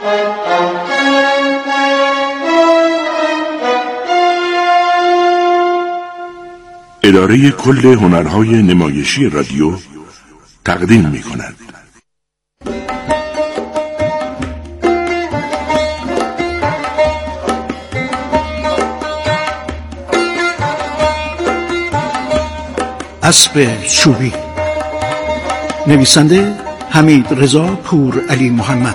اداره کل هنرهای نمایشی رادیو تقدیم می‌کند. اسب چوبی. نویسنده حمید رضا پور علی محمد.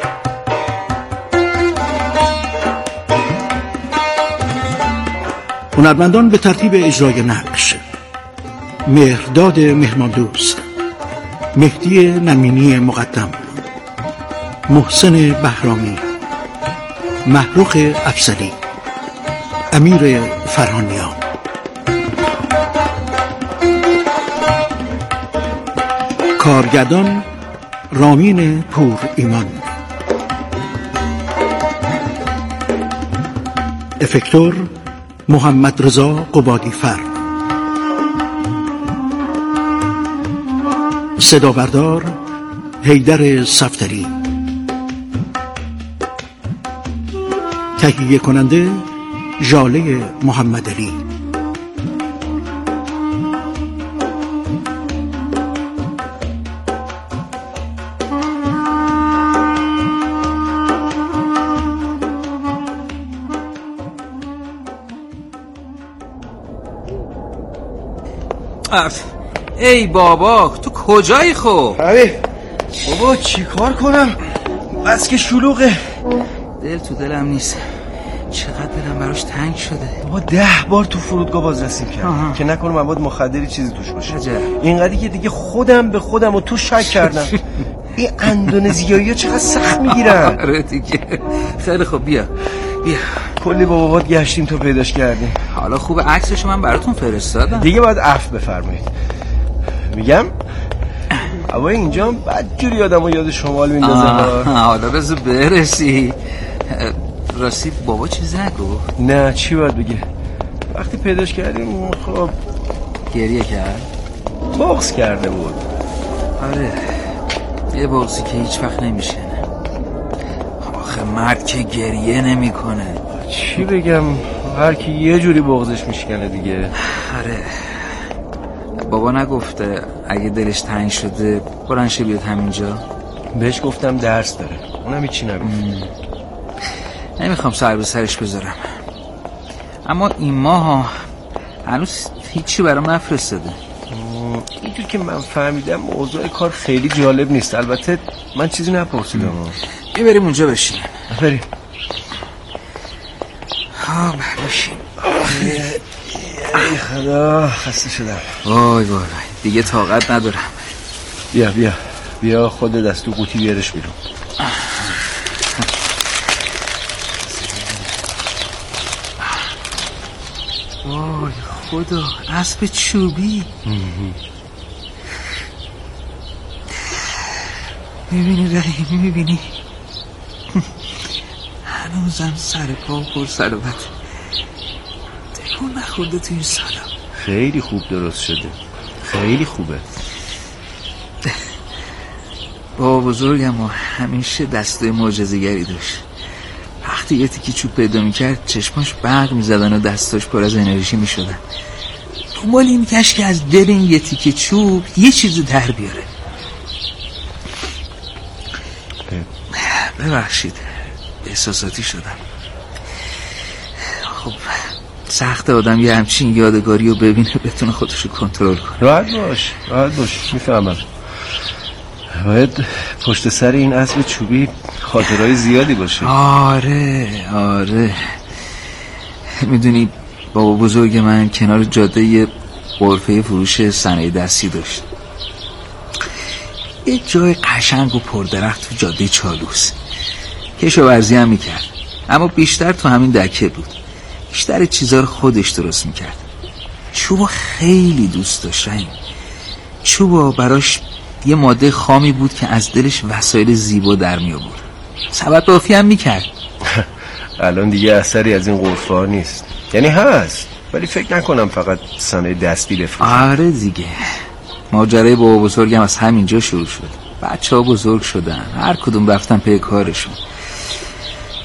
هنرمندان به ترتیب اجرای نقش: مهرداد مهماندوست، مهدی نمینی مقدم، محسن بهرامی، محروق افضلی، امیر فرهانیان. کارگردان رامین پور ایمان. افکتور محمد رضا قبادی فر. صدا بردار حیدر صفدری. تهیه کننده ژاله محمد علی. ای بابا تو کجایی خب؟ حبیب بابا چی کار کنم؟ بس که شلوغه. دل تو دلم نیست. چقدر دلم براش تنگ شده. بابا 10 بار تو فرودگاه بازرسی کردم که نکنه مواد مخدری چیزی توش باشه. اینقدری که دیگه خودم به خودم و تو شک کردم. این اندونزیایی‌ها چقدر سخت میگیرن. آره دیگه. خیلی خوب بیا کلی با بابات گشتیم تا پیداش کردیم. حالا خوب عکسشو من براتون فرستادم. دیگه باید عفو بفرمایید. میگم اما اینجا بدجوری آدمو یاد شمال میندازه. حالا بذار برسی. راستی بابا چیزی نگفت؟ نه چی باید بگه؟ وقتی پیداش کردیم خب گریه کرد؟ بغض کرده بود. آره یه بغضی که هیچ وقت نمیشه. آخه مرد که گریه نمیکنه. چی بگم؟ هر کی یه جوری بغضش میشکنه دیگه. آره بابا نگفته اگه دلش تنگ شده برنشه بیاد همینجا؟ بهش گفتم درس داره، اونم هیچی نگفت. نمیخوام سر به سرش بذارم، اما این ماه هنوز هیچی برام نفرستاده. اینجور که من فهمیدم موضوع کار خیلی جالب نیست. البته من چیزی نپرسیدم. بریم اونجا بشین. بریم. بشین. ای خدا خسته شدم. وای دیگه طاقت ندارم. بیا خود دستو قوطی بیارش بیرون. وای خدا اسب چوبی. میبینی رحیم؟ میبینی هنوزم سر پا و پر سر و بد تکون نخورده تو این سالا. خیلی خوب درست شده، خیلی خوبه. بابا بزرگم همیشه دستای معجزه‌گری داشت. وقتی یه تیکه چوب پیدا میکرد چشماش برق میزدن و دستاش پر از انرژی میشدن. دنبال این میکش که از دل این یه تیکه چوب یه چیز در بیاره. ببخشید احساساتی شدم. خب سخت آدم یه همچین یادگاری رو ببینه بتونه خودشو کنترل کنه. راحت باش میفهمم. باید پشت سر این اسب چوبی خاطرهای زیادی باشه. آره میدونی بابا بزرگ من کنار جاده یه غرفه فروش صنایع دستی داشت. یه جای قشنگ و پردرخت تو جاده چالوس. کشاورزی هم میکرد، اما بیشتر تو همین دکه بود. بیشتر چیزا رو خودش درست میکرد. چوبا خیلی دوست داشت. چوبا براش یه ماده خامی بود که از دلش وسایل زیبا در می آورد. سبد بافی هم میکرد. الان دیگه اثری از این غرفه ها نیست. یعنی هست ولی فکر نکنم فقط صنایع دستی بفروشه. آره دیگه ماجرای بابا بزرگم از همینجا شروع شد. بچه ها بزرگ شدن، هر کدوم رفتن پی کارشون.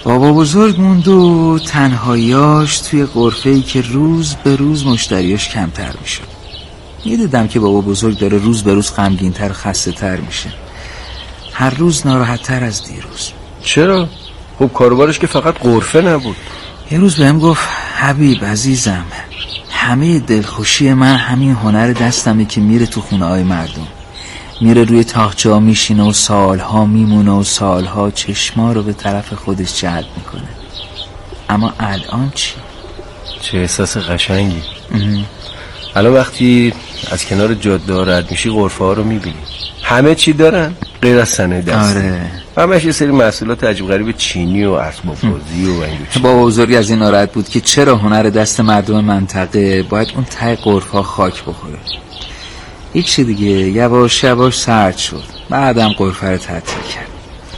بابا بزرگ موند و تنهاییاش توی غرفه‌ای که روز به روز مشتریاش کمتر میشد. میدیدم که بابا بزرگ داره روز به روز غمگین‌تر و خسته‌تر میشه، هر روز ناراحت‌تر از دیروز. چرا؟ خب کاروبارش که فقط غرفه نبود. یه روز بهم گفت حبیب عزیزم، همه دلخوشی من همین هنر دستمه که میره تو خونه‌های مردم، میره روی تاقچه‌ها میشینه و سالها میمونه و سالها چشما رو به طرف خودش جلب میکنه. اما الان چی؟ چه احساس قشنگی. الان وقتی از کنار جاده رد میشی غرفه ها رو میبینی، همه چی دارن غیر از صنایع دستی. آره. همش یه سری محصولات عجیب غریب چینی و اسباب بازی و اینجور چیزا. بابا بزرگی از این ناراحت بود که چرا هنر دست مردم منطقه باید اون ته غرفه‌ها خاک بخوره. هیچی دیگه، یواش یواش سرد شد، بعدم غرفه رو تعطیل کرد.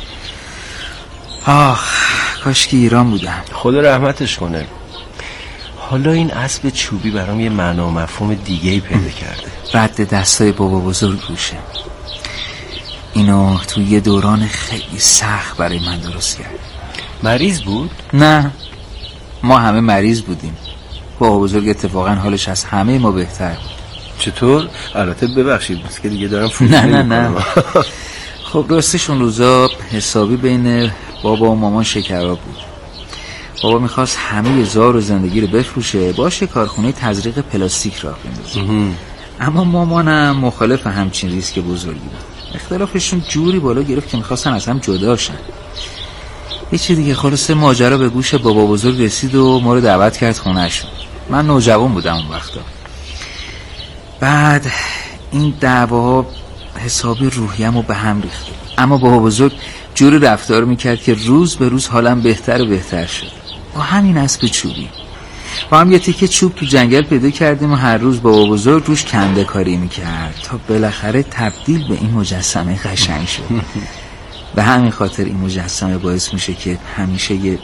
آخ کاش که ایران بودم. خدا رحمتش کنه. حالا این اسب چوبی برام یه معنا و مفهوم دیگه‌ای پیدا کرده. رد دستای بابا بزرگ روشه. اینو تو یه دوران خیلی سخت برای من درست کرد. مریض بود؟ نه، ما همه مریض بودیم. بابا بزرگ اتفاقا حالش از همه ما بهتر بود. چطور؟ البته ببخشید بس که دیگه دارم فوت نه خب راستش اون روزا حسابی بین بابا و مامان شکراب بود. بابا میخواست همه زار و زندگی رو بفروشه، باشه کارخونه تزریق پلاستیک راه بندازه. اما مامانم مخالف همچین ریسک بزرگی بود. اختلافشون جوری بالا گرفت که میخواستن از هم جدا شن. یه چی دیگه، خلاصه ماجرا به گوش بابا بزرگ رسید و ما رو دعوت کرد خونه‌شون. من نوجوان بودم اون وقتا. بعد این دعواها حسابی روحیه‌مو به هم ریخت. اما بابا بزرگ جوری رفتار میکرد که روز به روز حالم بهتر و بهتر شد. با همین اسب چوبی با هم یه تیکه چوب تو جنگل پیدا کردیم و هر روز بابا بزرگ روش کنده کاری میکرد تا بالاخره تبدیل به این مجسمه قشنگ شد. به همین خاطر این مجسمه باعث میشه که همیشه یه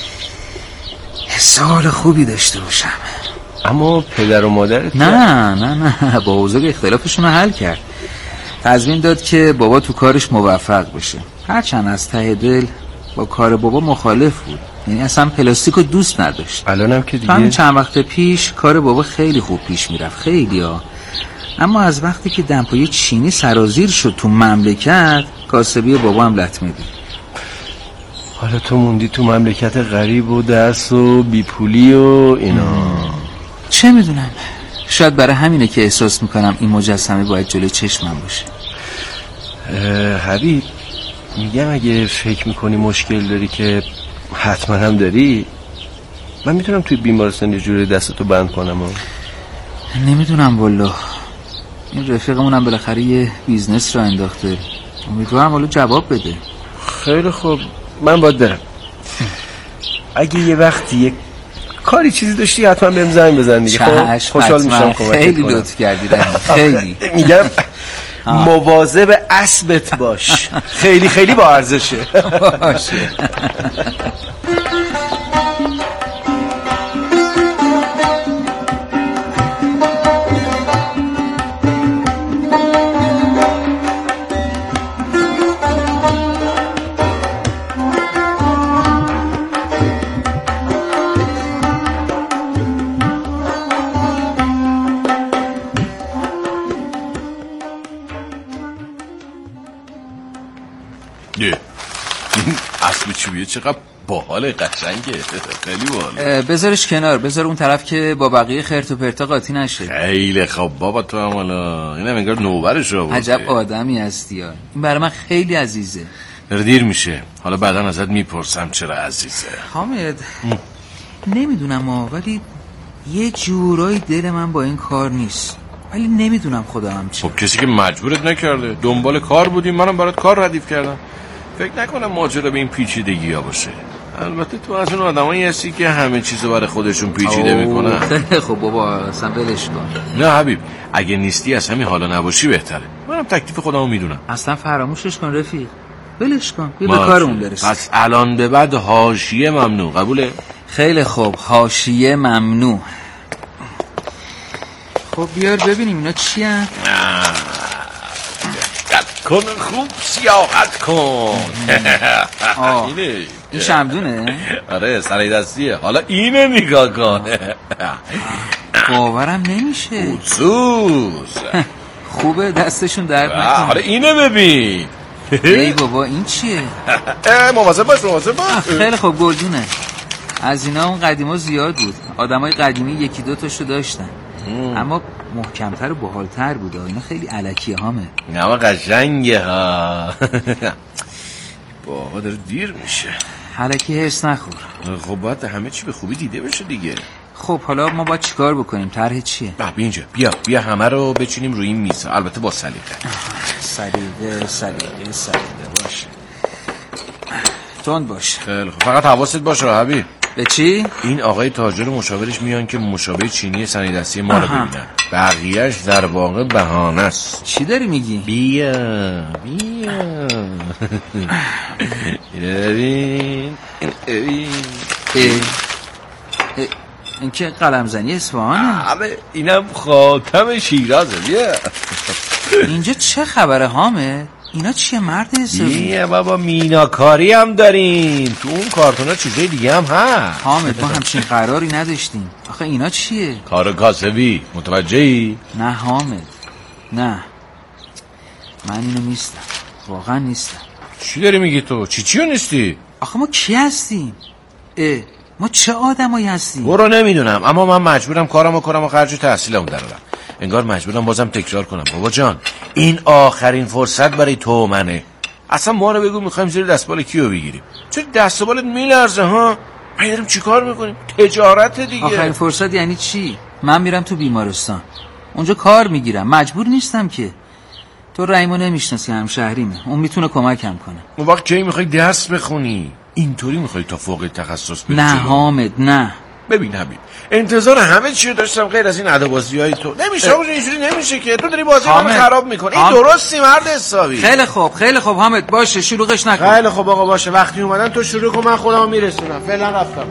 حال خوبی داشته باشم. اما پدر و مادرت؟ نه بابا بزرگ اختلافشون رو حل کرد. تضمین داد که بابا تو کارش موفق بشه، هرچند از ته دل با کار بابا مخالف بود. یعنی اصلا پلاستیکو دوست نداشت. الانم که دیگه همین چند وقت پیش کار بابا خیلی خوب پیش میرفت، خیلی ها. اما از وقتی که دمپایی چینی سرازیر شد تو مملکت، کاسبی بابا هم لطمه دید. حالا تو موندی تو مملکت غریب و درس و بیپولی و اینا. چه میدونم، شاید برای همینه که احساس میکنم این مجسمه باید جلوی چشمم باشه. حبیب میگم اگه فکر میکنی مشکل داری که حتما هم داری، من میتونم توی بیمارستان یه جوری دستتو بند کنم. نمیدونم والله، این رفیقمونم بالاخره یه بیزنس را انداخته، امیدوارم والا جواب بده. خیلی خوب، من باید برم. اگه یه وقتی یک کاری چیزی داشتی حتما بهم زنگ بزن دیگه. خب خوشحال میشم کمکت کنم. خیلی لطف کردی خیلی. میگم مواظب اسبت باش، خیلی خیلی با ارزشه. باشه. این اسب چوبیه چقدر باحال، قشنگه، خیلی باحال. بذارش کنار، بذار اون طرف که با بقیه خرت و پرتا قاطی نشه. خیلی خوب بابا، تو هم حالا اینم انگار نوبرش رو آورده. عجب آدمی هستی ها. این برای من خیلی عزیزه. دیر میشه، حالا بعدا ازت میپرسم چرا عزیزه. حامد نمیدونم ولی یه جورایی دل من با این کار نیست، ولی نمیدونم خودم چه. خب کسی که مجبورت نکرده، دنبال کار بودیم، منم برات کار ردیف کردم. فکر نکنم ماجرا به این پیچیدگی ها باشه. البته تو از اون آدمایی هستی که همه چیزو برای خودشون پیچیده میکنن. خب بابا اصلا ولش کن. نه حبیب، اگه نیستی از همین حالا نباشی بهتره. منم تکلیف خودمو میدونم. اصلا فراموشش کن رفیق، ولش کن، بیا به کارمون برسیم. پس الان به بعد حاشیه ممنوع، قبوله؟ خیلی خوب، حاشیه ممنوع. خب بیار ببینیم اینا چی هست. کن خوب سیاحت کن. این شمدونه؟ آره سری دستیه. حالا اینه نگاه کن. باورم نمیشه. سوز خوبه دستشون درد نکنه. حالا اینه ببین. ای بابا این چیه؟ مواظب باش. خیلی خوب گلدونه. از اینا اون قدیما زیاد بود. آدمای قدیمی یکی دو تاشو داشتن اما محکمتر و باحالتر بود. اینا خیلی الکیه هامه. اما قشنگه ها. بابا داره دیر میشه. الکی هرس نخور. خب باید همه چی به خوبی دیده بشه دیگه. خب حالا ما باید چیکار بکنیم؟ طرح چیه؟ بیا اینجا. بیا همه رو بچینیم روی این میز. البته با سلیقه. سلیقه باشه. تند باشه. خیلی خوب. فقط حواست باشه حبیب. به چی؟ این آقای تاجر و مشاورش میان که مشابه چینی سنیدستی ما رو ببینن. بقیهش در واقع بهانه است. چی داری میگی؟ بیا ببین. این که قلمزنی اصفهانه. اینم خاتم شیرازه. بیا اینجا چه خبره حامد؟ اینا چیه مرد حسابی؟ بیا بابا میناکاری هم داریم. تو اون کارتونا چیزای دیگه هم هست. حامد ما همچین قراری نداشتیم. آخه اینا چیه؟ کار کاسبی. متوجهی؟ نه حامد نه، من اینو نیستم، واقعا نیستم. چی داری میگی تو؟ چیو نیستی؟ آخه ما کی هستیم؟ ما چه آدمایی هستیم؟ برو نمیدونم، اما من مجبورم کارمو کنم و خرج تحصیلمو درارم. انگار مجبورم بازم تکرار کنم. بابا جان این آخرین فرصت برای تو منه. اصلا ما رو بگو میخوایم زیر دستبال کیو بگیریم؟ چرا دست و بالت میلرزه ها؟ ما داریم چی کار میکنیم؟ تجارت دیگه. آخرین فرصت یعنی چی؟ من میرم تو بیمارستان اونجا کار میگیرم، مجبور نیستم که. تو رحیمو نمیشناسی، همشهریمه، اون میتونه کمکم کنه. اون وقت کی میخوای درس بخونی؟ اینطوری میخوای تا فوق تخصص بری؟ نه حامد نه. ببین حبیب انتظار همه چیو داشتم غیر از این ادابازیای تو. نمیشه اینجوری نمیشه که تو داری بازی منو خراب میکنی. این درستی مرد حسابی. خیلی خوب حامد باشه، شلوغش نکن. خیلی خوب آقا باشه، وقتی اومدن تو شروع کن، من خودمو میرسونم. فعلا رفتم.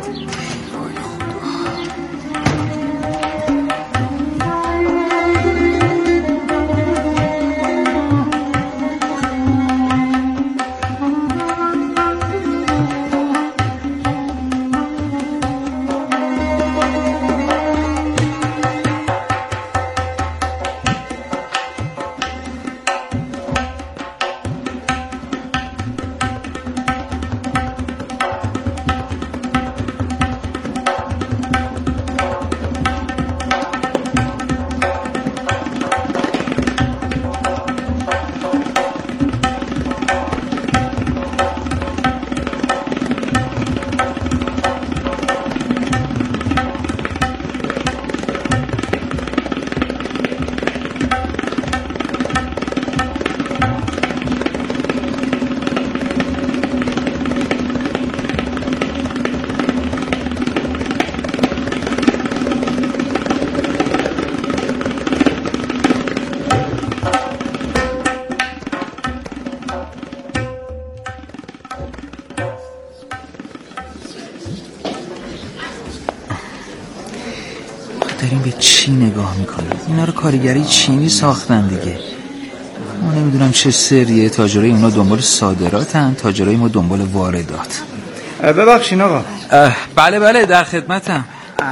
داریم به چی نگاه میکنیم؟ اینا رو کارگری چینی ساختن دیگه. ما نمیدونم چه سریه. تاجرای اونا دنبال صادراتن، تاجرای ما دنبال واردات. ببخشید آقا. بله در خدمتم.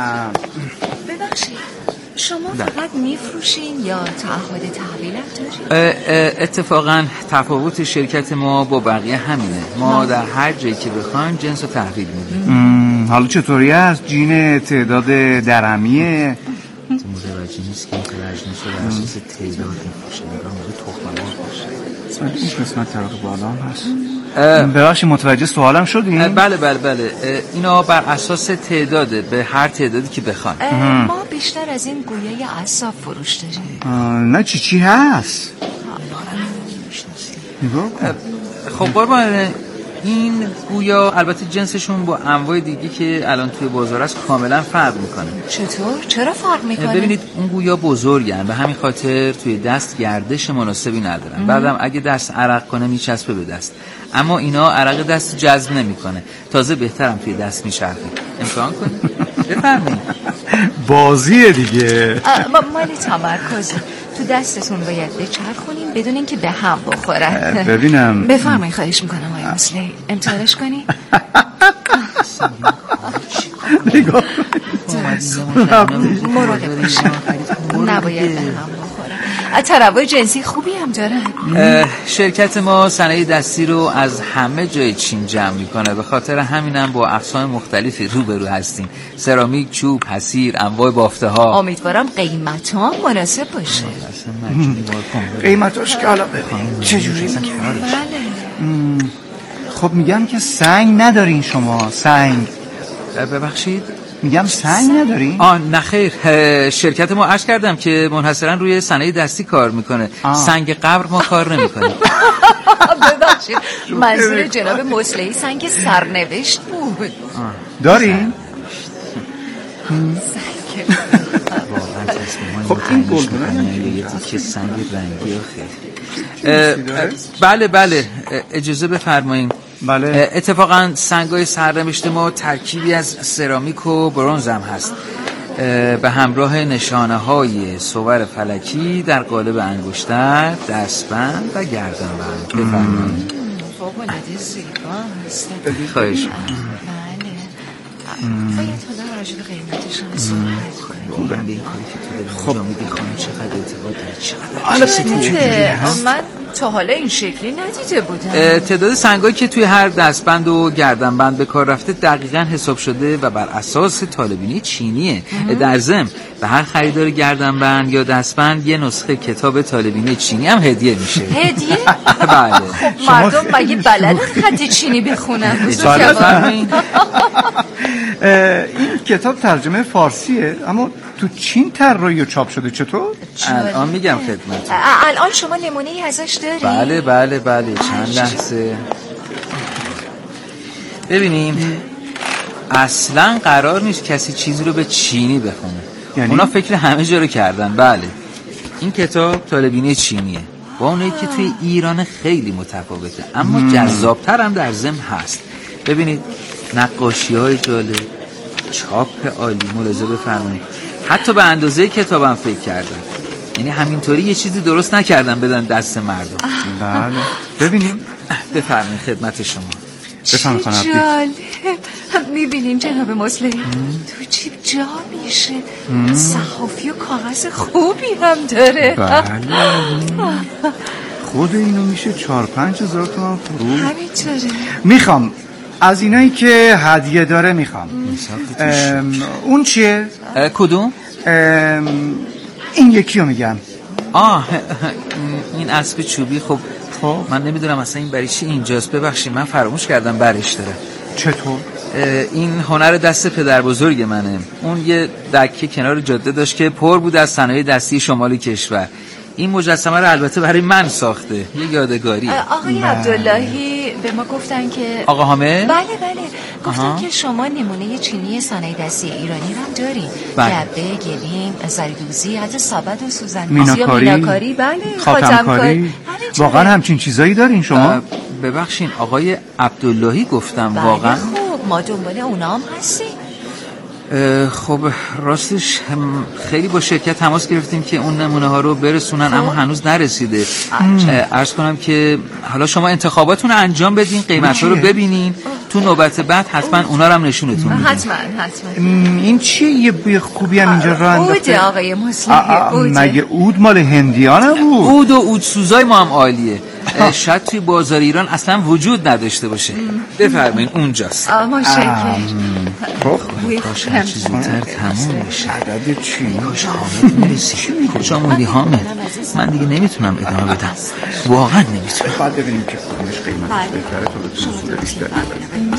ببخشید شما فقط میفروشین یا تعهد تحویل دارین؟ اتفاقا تفاوت شرکت ما با بقیه همینه. ما در هر جایی که بخوایم جنس رو تحویل میدیم. حالا چطوری هست؟ جین تعداد درهمیه؟ متوجه نیست که متوجه نشه بر اساس تعداد میفروشه. نگاه موقع تخم‌مرغ باشه. این قسمت طبق بالا هم هست. ببخشید متوجه سوالم شدین؟ بله اینا بر اساس تعداده، به هر تعدادی که بخوان. ما بیشتر از این گویه اعصاب فروش داریم. نه چی هست؟ خب قربان، این گویا البته جنسشون با انواع دیگه که الان توی بازار است کاملا فرق میکنه. چطور؟ چرا فرق میکنه؟ ببینید اون گویا بزرگن، به همین خاطر توی دست گردش مناسبی ندارن. بعدم اگه دست عرق کنه میچسبه به دست، اما اینا عرق دست جذب نمیکنه. تازه بهترم توی دست میچرخه. امتحان کنید بفرمایید. بازیه دیگه. مال تمرکزه. تو دستتون باید بچرخونین بدون اینکه به هم بخورن. ببینم بفرمایید، خواهش میکنم آقای مصلحی امتحانش کنی. نگاه مراقب باشید نباید به هم بخورن. تنوع جنسی خوبی هم دارن. شرکت ما صنایع دستی رو از همه جای چین جمع میکنه، به خاطر همینم با اقسام مختلفی روبرو هستیم. سرامیک، چوب، حصیر، انواع بافته ها. امیدوارم قیمت ها مناسب باشه. قیمتاش که حالا ببین چجوری میگه. بله. خب میگم که سنگ ندارین شما. سنگ ببخشید؟ میگم سنگ ندارین؟ نه خیر، شرکت ما عرض کردم که منحصرا روی صنایع دستی کار میکنه. سنگ قبر ما کار نمیکنه. ببخشید منظور جناب مصلحی سنگ سرنوشت بود. دارین؟ خب این گلدونه یه تیکه سنگ رنگی آخه. بله اجازه بفرمایید. بله. اتفاقا سنگای سرنوشت ما ترکیبی از سرامیک و برنز هم هست، به همراه نشانه های صور فلکی در قالب انگشتر، دستبند و گردنبند. بفرمایید. فوق‌العاده زیبا هست. خواهش می‌کنم. باید حالا راجع به قیمتش هم صحبت کنیم. به این کاری که تو داری انجام میدی خانم چقدر اعتقاد داری؟ من تا حالا این شکلی ندیده بودم. تعداد سنگایی که توی هر دستبند و گردنبند به کار رفته دقیقاً حساب شده و بر اساس طالبینی چینیه. در ضمن به هر خریدار گردنبند یا دستبند یه نسخه کتاب طالبینی چینی هم هدیه میشه. هدیه؟ بله. خب مردم مگه بلد خط چینی بخونن؟ این کتاب ترجمه فارسیه اما تو چین طراحی و چاپ شده. چطور؟ الان میگم خدمت. الان شما نمونه‌ای ازش داری؟ بله چند لحظه. ببینیم اصلا قرار نیست کسی چیزی رو به چینی بخونه. یعنی؟ اونا فکر همه جا رو کردن. بله این کتاب طالبینی چینیه با اونایی که توی ایران خیلی متفاوته اما جذابتر هم در ضمن هست. ببینید نقاشی‌های جالب، چاپ عالی، ملاحظه بفرمایید. حتی به اندازه کتابم فکر کردم، یعنی همینطوری یه چیزی درست نکردم بدن دست مردم. بله ببینیم. بفرمایید خدمت شما. بفرمایید خانم. جالب. میبینیم جناب مصلحی تو جیب جا میشه. صحافی و کاغذ خوبی هم داره. بله خود اینو میشه 4-5 هزار تومان فرو. همینطوره. میخوام از اینایی که هدیه داره میخوام. اون چیه؟ کدوم؟ این یکی رو میگم. این اسب چوبی. خب من نمیدونم اصلا این برای چی اینجاست. ببخشید من فراموش کردم برش داره. چطور؟ این هنر دست پدر بزرگ منه. اون یه دکه کنار جاده داشت که پر بود از صنایع دستی شمال کشور. این مجسمه رو البته برای من ساخته، یه یادگاری. آقای عبداللهی به ما گفتن که آقا حامد؟ بله گفتن که شما نمونه چینی صنایع دستی ایرانی هم دارین. گبه، گلیم، زریدوزی، حتی سابد و سوزن‌دوزی و میناکاری، بله، خاتمکاری. واقعا همچین چیزایی دارین شما؟ ببخشین آقای عبداللهی گفتم. بله واقعا خب ما دنبال اونا هم هستیم. خب راستش خیلی با شرکت تماس گرفتیم که اون نمونه ها رو برسونن اما هنوز نرسیده. عرض کنم که حالا شما انتخاباتون رو انجام بدین، قیمت ها رو ببینین، تو نوبت بعد حتما اونا رو هم نشونتون میدیم. حتما این چیه یه بوی خوبی هم اینجا راه انداخته؟ عود آقای مصلحی. مگه عود مال هندیان بود؟ عود و عودسوزای ما هم عالیه. شاید توی بازار ایران اصلا وجود نداشته باشه. بفرمایین اونجاست. متشکرم. کاش هر چیزی زودتر تموم بشه. عدد چی؟ کاش حامد میرسید. کجا موندی حامد؟ من دیگه نمیتونم ادامه بدم، واقعا نمیتونم. باید ببینیم که کدومش قیمتش بهتره تا بتونیم سود بیشتر ببریم.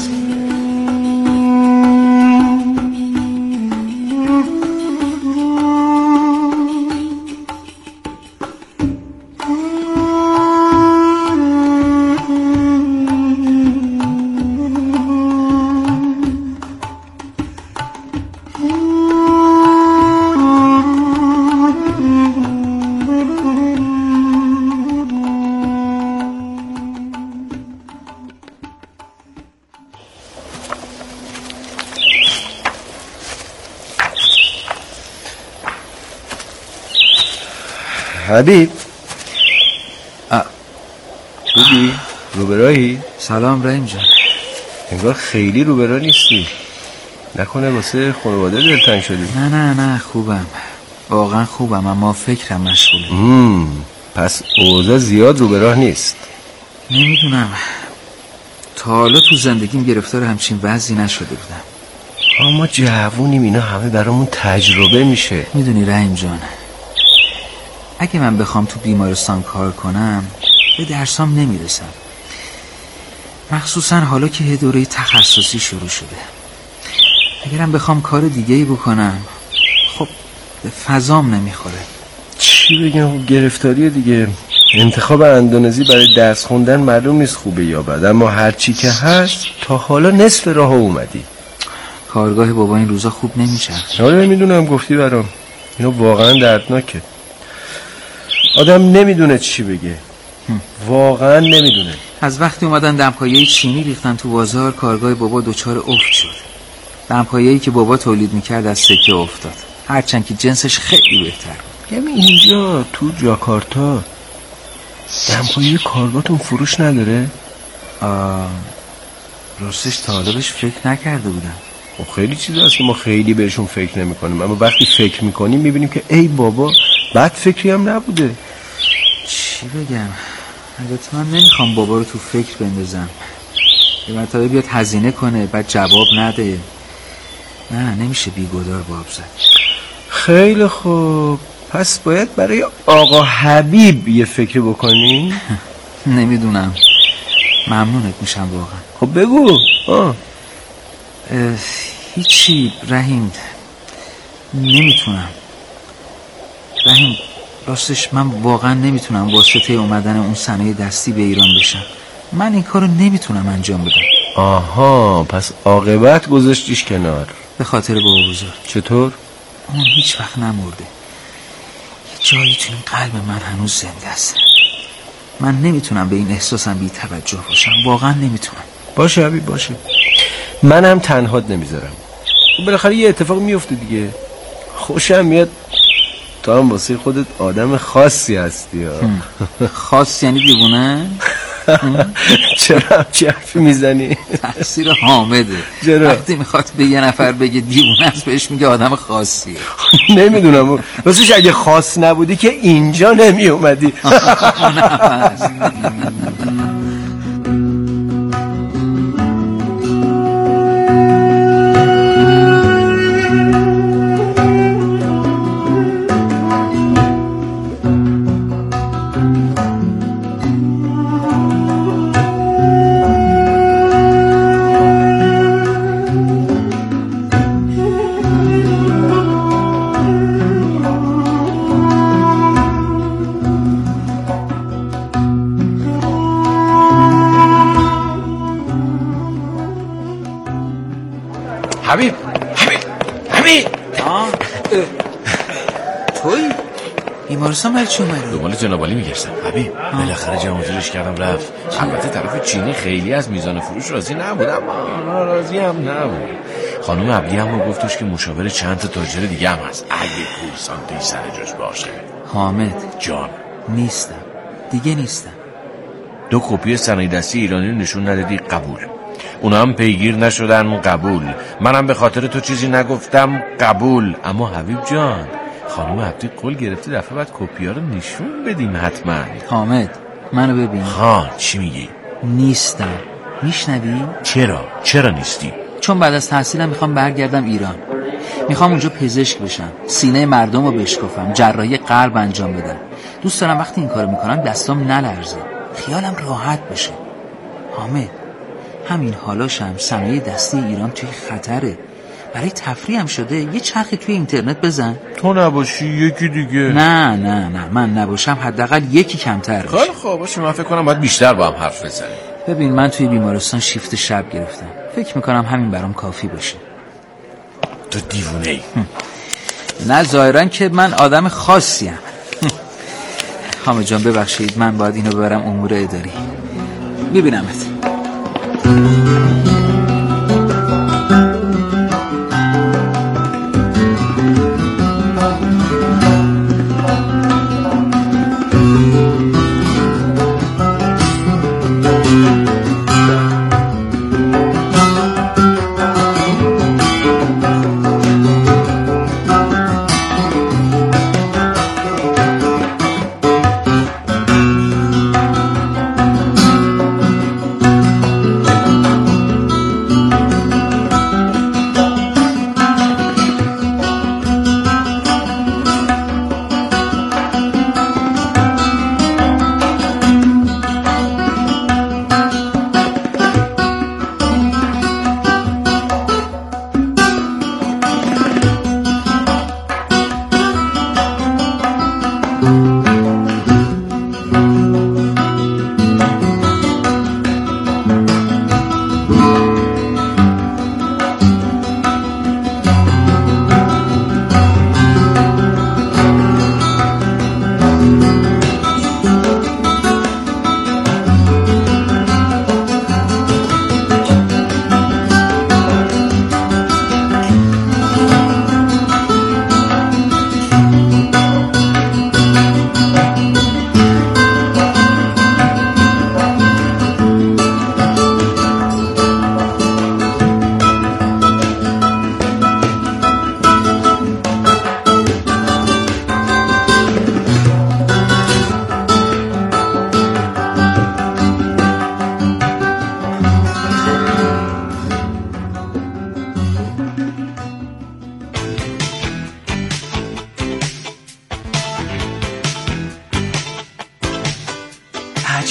حبیب خوبی؟ روبرایی؟ سلام رحیم جان. انگار خیلی روبرا نیستی. نکنه واسه خانواده دلتنگ شدی؟ نه خوبم، واقعا خوبم، اما فکرم مشغوله. پس اوضاع زیاد روبراه نیست. نمیدونم، تا حالا تو زندگیم گرفتار همچین وضعی نشده بودم. ما جوونیم، اینا همه برامون تجربه میشه. میدونی رحیم جان، اگه من بخوام تو بیمارستان کار کنم به درسام نمیرسم، مخصوصا حالا که یه دوره تخصصی شروع شده. اگرم بخوام کار دیگه‌ای بکنم خب به فضام نمیخوره. چی بگم، گرفتاریه دیگه. انتخاب اندونزی برای درس خوندن معلوم نیست خوبه یا بد، اما هرچی که هست تا حالا نصف راه اومدی. کارگاه بابا این روزا خوب نمیشه. آره میدونم، گفتی برام. اینا واقعا دردناکه. آدم نمیدونه چی بگه، واقعا نمیدونه. از وقتی اومدن دمپایه چینی ریختن تو بازار، کارگاه بابا دچار افت شد. دمپایه‌ای که بابا تولید میکرد از سکه افتاد، هرچند که جنسش خیلی بهتر بود. یعنی اینجا تو جاکارتا دمپایه کارگاهتون فروش نداره؟ راستش تا حالا بهش فکر نکرده بودم. خب خیلی چیز هست که ما خیلی بهشون فکر نمی کنیم، اما وقتی فکر میکنیم میبینیم که ای بابا بد فکری هم نبوده. چی بگم، البته من نمیخوام بابا رو تو فکر بندازم. یه مرتبه بیاد هزینه کنه بعد جواب نده. نه نمیشه بیگدار باب زد. خیلی خوب، پس باید برای آقا حبیب یه فکر بکنی؟ نمیدونم، ممنونت میشم واقعا. خب بگو. هیچی رحیم، نمیتونم. رحیم راستش من واقعا نمیتونم واسطه اومدن اون صنایع دستی به ایران بشم. من این کارو نمیتونم انجام بدم. آها، پس عاقبت گذاشتیش کنار به خاطر بابا بزرگ. چطور؟ اون هیچ وقت نمرده، یه جایی تو این قلب من هنوز زنده است. من نمیتونم به این احساسم بی توجه باشم، واقعا نمیتونم. باشه حبیب باشه، منم تنهات نمیذارم. بالاخره یه اتفاق میفته دیگه. خوشم میاد تو هم واسه خودت آدم خاصی هستی. خاص یعنی دیوونه؟ چرا همچی حرفی میزنی؟ تقصیر حامده. چرا؟ وقتی میخواد به یه نفر بگه دیوونه است بهش میگه آدم خاصیه. نمیدونم، راستش اگه خاص نبودی که اینجا نمی اومدی. حبیب توی بیمارستان برای چی اومدی؟ دنبال جنابالی میگشتم حبیب. بالاخره جمع‌جورش کردم رفت. البته طرف چینی خیلی از میزان فروش راضی نبود، اما ناراضی هم نبود. خانم عبلی هم گفتش که مشاور چند تا تاجر دیگه هم هست اگه پورسانتی سر جاش باشه. حامد جان نیستم دیگه، نیستم. 2 کپی صنایع دستی ایرانی رو نشون ندادی، قبول. اونا هم پیگیر نشدن، قبول. منم به خاطر تو چیزی نگفتم، قبول. اما حبیب جان، خانم عبدی قول گرفتی دفعه بعد کپی ها رو نشون بدیم حتما. حامد منو ببین. چی میگی؟ نیستم، میشنوی؟ چرا نیستی؟ چون بعد از تحصیلم میخوام برگردم ایران. میخوام اونجا پزشک بشم، سینه مردم رو بشکافم، جراحی قلب انجام بدم. دوست دارم وقتی این کارو میکنم دستام نلرزه، خیالم راحت بشه. حامد همین حالاشم صنایع دستی ایران توی خطره. برای تفریح هم شده یه چرخی توی اینترنت بزن. تو نباشی یکی دیگه. نه من نباشم حداقل یکی کمتر بشه. خیلی خوب باشه، من فکر کنم باید بیشتر با هم حرف بزنیم. ببین من توی بیمارستان شیفت شب گرفتم، فکر میکنم همین برام کافی باشه. تو دیوونه ای. نه ظاهرا که من آدم خاصیم. حامد جان ببخشید، من باید اینو ببرم امور اداری. ببینمت.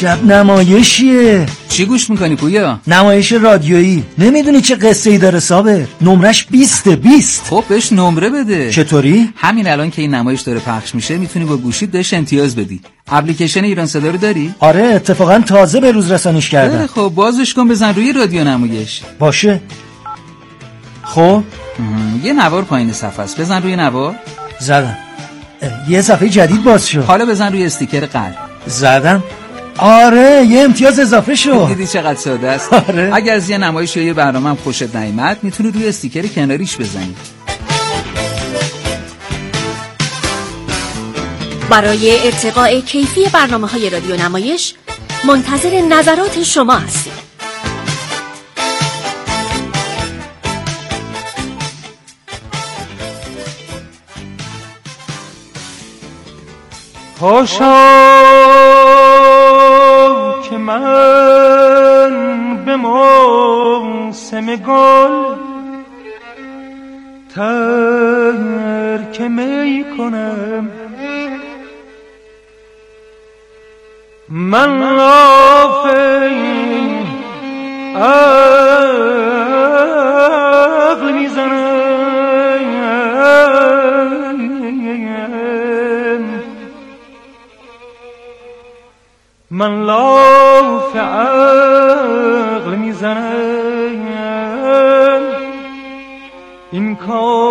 عجب نمایشیه. چی گوش میکنی پویا؟ نمایش رادیویی. نمیدونی چه قصه ای داره صابر؟ نمرش 20. خب بهش نمره بده. چطوری؟ همین الان که این نمایش داره پخش میشه میتونی با گوشیت بهش امتیاز بدی. اپلیکیشن ایران صدا رو داری؟ آره اتفاقا تازه به روز رسانیش کردم. خب بازش کن بزن روی رادیو نمایش. باشه. خب یه نوار پایین صفحه است، بزن روی نوار. زدم. یه صفحه جدید باز شد. حالا بزن روی استیکر قلب. زدم. آره یه امتیاز اضافه شد. دیدی چقدر ساده است؟ آره. اگر از یه نمایش یا یه برنامه هم خوشت نیامد میتونی روی استیکر کناریش بزنی. برای ارتقاء کیفی برنامه‌های رادیو نمایش منتظر نظرات شما هستیم. پاشا که من به موسم گل ترک می کنم. من لافه عقل میزنم. من لاف عقل میزنم. این کار